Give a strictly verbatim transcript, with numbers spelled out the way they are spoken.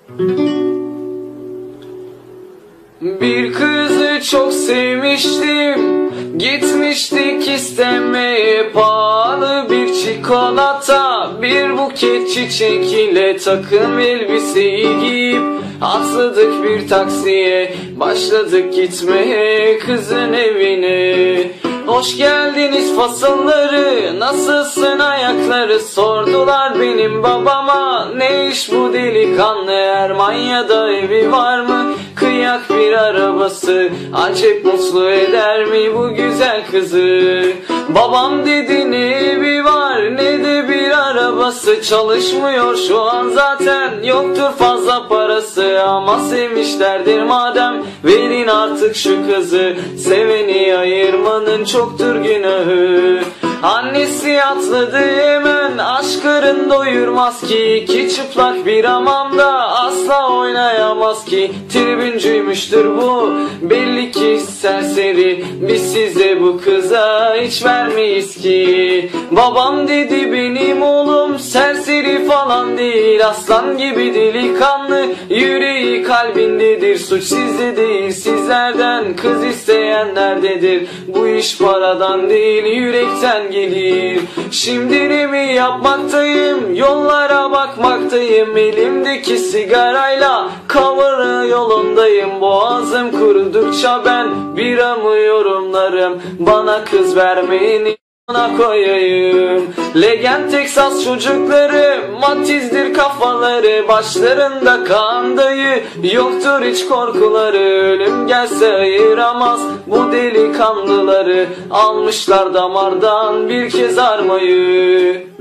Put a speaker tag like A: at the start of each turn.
A: Bir kızı çok sevmiştim, gitmiştik istemeye, pahalı bir çikolata, bir buket çiçek ile takım elbiseyi giyip atladık bir taksiye, başladık gitmeye kızın evine. Hoş geldiniz fasılları, nasılsın ayakları, sordular benim babama. Ne iş bu delikanlı, Ermanya'da evi var mı, kıyak bir arabası, acep mutlu eder mi bu güzel kızı? Babam dedi ne evi var ne de bir arabası, çalışmıyor şu an zaten, yoktur fazla parası, ama sevmişlerdir madem, verin artık şu kızı, seveni ayırmanın çoktur günahı. Annesi atladı hemen, aşk karın doyurmaz ki, iki çıplak bir hamamda asla oynayamaz ki. Tribüncüymüştür bu, belli ki serseri, biz size bu kıza hiç vermeyiz ki. Babam dedi benim oğlum serseri falan değil, aslan gibi delikanlı, yüreği kalbindedir, suç sizde değil sizlerden, kız isteyenlerdedir, bu iş paradan değil yürekten gelir. Şimdi ne mi yapmaktayım, yollara bakmaktayım, elimdeki sigarayla cover'ı yolundayım, boğazım kurudukça ben biramı yorumlarım, bana kız vermeyeni ona koyayım. Legend Texas çocukları, matizdir kafaları, başlarında kan dayı, yoktur hiç korkuları, ölüm gelse ayıramaz bu delikanlıları, almışlar damardan bir kez armayı.